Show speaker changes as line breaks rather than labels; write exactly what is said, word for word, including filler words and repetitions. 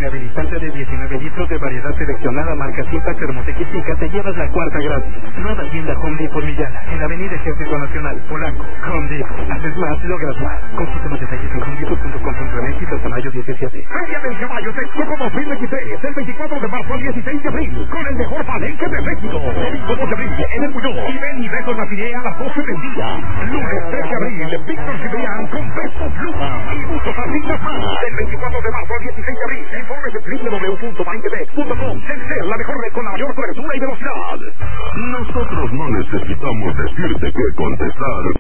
impermeabilizante de diecinueve litros de variedad seleccionada marca Simpa Thermotec y Sika, te llevas la cuarta gratis. Nueva tienda Home Depot Millana, en la avenida Ejército Nacional, Polanco. Home Depot. Haces más, logras más. Consulta más detalles en home depot punto com punto m x hasta mayo diecisiete.
Feria del Caballo Texcoco dos mil veintitrés, del veinticuatro de marzo al dieciséis de abril, con el mejor palenque de México. Domingo dos de abril, en el Muñoz. Y ven y ve con la Pirea a las doce del día. Lunes tres de abril, Víctor Cibrián con Beso Pluma y muchos artistas más. Del veinticuatro de marzo al dieciséis de abril, informes de w w w punto palenquedex punto com. Telcel, la mejor red con la mayor cobertura y velocidad.
Nosotros no necesitamos decirte qué contestar.